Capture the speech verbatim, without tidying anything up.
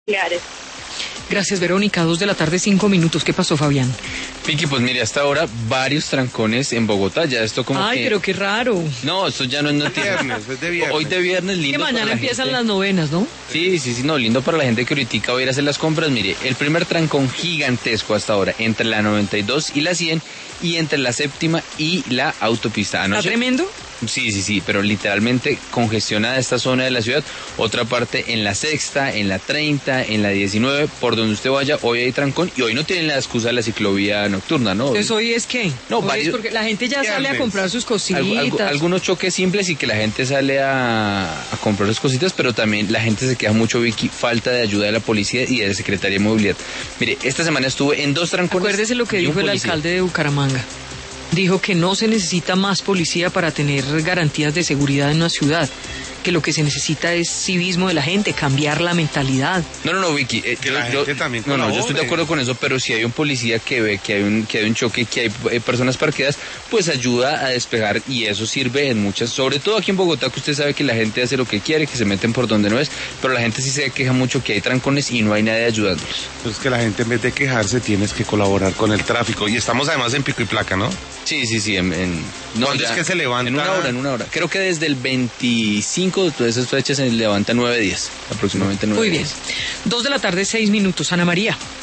nucleares. Gracias, Verónica. Dos de la tarde, cinco minutos. ¿Qué pasó, Fabián? Vicky, pues mire, hasta ahora varios trancones en Bogotá. Ya esto como Ay, que... pero qué raro. No, esto ya no es noticia. Viernes, es de viernes. Hoy de viernes, lindo. Que mañana para la empiezan gente. las novenas, ¿no? Sí, sí, sí, no, lindo para la gente que ahorita va a ir a hacer las compras. Mire, el primer trancón gigantesco hasta ahora, entre la noventa y dos y la cien, y entre la séptima y la autopista. ¿Está tremendo? Sí, sí, sí, pero literalmente congestionada esta zona de la ciudad. Otra parte en la sexta, en la treinta, en la diecinueve, por donde usted vaya, hoy hay trancón y hoy no tienen la excusa de la ciclovía nocturna, ¿no? Entonces hoy es qué? No, hoy varios- es porque la gente ya sale a Viernes. comprar sus cositas. Algu- algu- algunos choques simples y que la gente sale a, a comprar sus cositas, pero también la gente se queja mucho, Vicky, falta de ayuda de la policía y de la Secretaría de Movilidad. Mire, esta semana estuve en dos trancones. Acuérdese lo que y un dijo el policía. alcalde de Bucaramanga. Dijo que no se necesita más policía para tener garantías de seguridad en una ciudad, que lo que se necesita es civismo de la gente, cambiar la mentalidad. No, no, no, Vicky. eh, Que yo- la yo- gente también No, no, yo estoy de colabore. acuerdo con eso, pero si hay un policía que ve que hay un, que hay un choque, que hay eh, personas parqueadas, pues ayuda a despejar y eso sirve en muchas, sobre todo aquí en Bogotá, que usted sabe que la gente hace lo que quiere, que se meten por donde no es, pero la gente sí se queja mucho que hay trancones y no hay nadie ayudándolos. Pues que la gente en vez de quejarse tienes que colaborar con el tráfico. Y estamos además en pico y placa, ¿no? Sí, sí, sí. En, en- no, ¿Cuándo ya, es que se levanta? En una hora, en una hora. Creo que desde el veinticinco de todas esas fechas se levanta nueve días, aproximadamente nueve Muy bien. días. Dos de la tarde, seis minutos. Ana María.